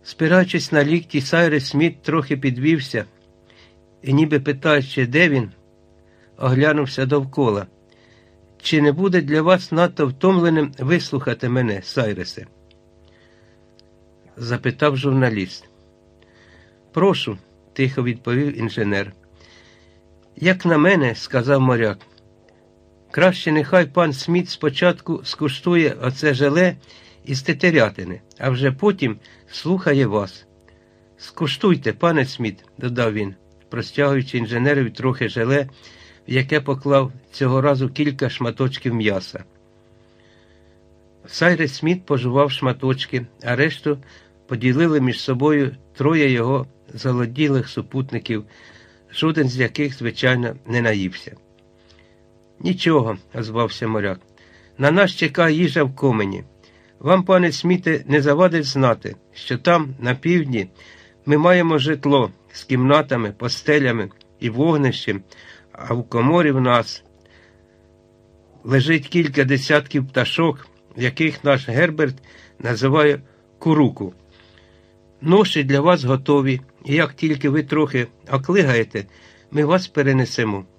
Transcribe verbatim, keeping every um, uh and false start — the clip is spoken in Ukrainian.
Спираючись на лікті, Сайрес Сміт трохи підвівся і, ніби питаючи, де він, оглянувся довкола. «Чи не буде для вас надто втомленим вислухати мене, Сайресе?» – запитав журналіст. «Прошу», – тихо відповів інженер. «Як на мене, – сказав моряк, – краще нехай пан Сміт спочатку скуштує оце желе із тетерятини, а вже потім слухає вас». «Скуштуйте, пане Сміт», – додав він, простягуючи інженерові трохи желе, в яке поклав цього разу кілька шматочків м'яса. Сайрес Сміт пожував шматочки, а решту поділили між собою троє його зголоднілих супутників, жоден з яких, звичайно, не наївся. «Нічого», – озвався моряк, – «на нас чекає їжа в комені. Вам, пане Сміте, не завадить знати, що там, на півдні, ми маємо житло з кімнатами, постелями і вогнищем, а в коморі в нас лежить кілька десятків пташок, яких наш Герберт називає куруку. Ноші для вас готові, і як тільки ви трохи оклигаєте, ми вас перенесемо».